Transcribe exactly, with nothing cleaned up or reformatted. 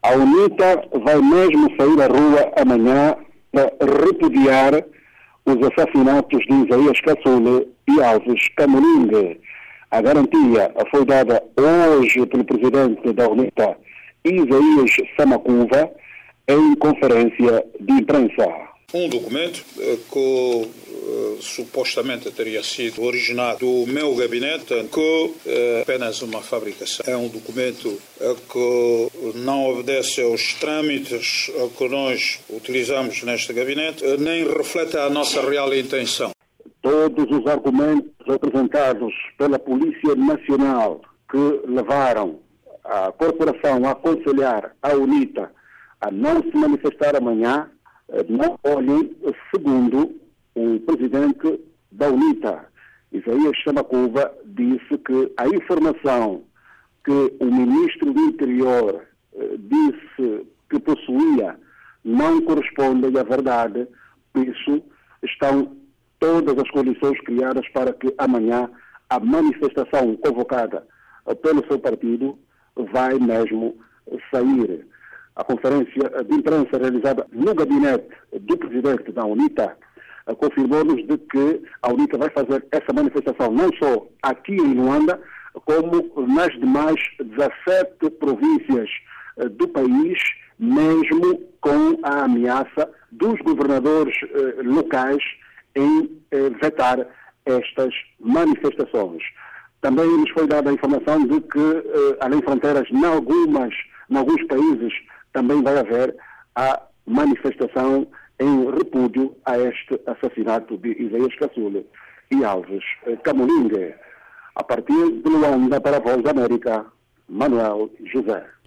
A UNITA vai mesmo sair à rua amanhã para repudiar os assassinatos de Isaías Caçule e Alves Camoringue. A garantia foi dada hoje pelo presidente da UNITA, Isaías Samakuva, em conferência de imprensa. Um documento que uh, supostamente teria sido originado do meu gabinete, que é uh, apenas uma fabricação. É um documento uh, que não obedece aos trâmites uh, que nós utilizamos neste gabinete, uh, nem reflete a nossa real intenção. Todos os argumentos apresentados pela Polícia Nacional que levaram a corporação a aconselhar a UNITA a não se manifestar amanhã, não olhem, segundo o presidente da UNITA, Isaías Samakuva, disse que a informação que o ministro do Interior eh, disse que possuía não corresponde à verdade, por isso estão todas as condições criadas para que amanhã a manifestação convocada pelo seu partido vai mesmo sair. A conferência de imprensa realizada no gabinete do presidente da UNITA confirmou-nos de que a UNITA vai fazer essa manifestação não só aqui em Luanda, como nas demais dezassete províncias do país, mesmo com a ameaça dos governadores eh, locais em eh, vetar estas manifestações. Também nos foi dada a informação de que, eh, além de fronteiras, em, algumas, em alguns países, também vai haver a manifestação em repúdio a este assassinato de Isaías Caçule e Alves Camoringue. A partir de Luanda, para a Voz da América, Manuel José.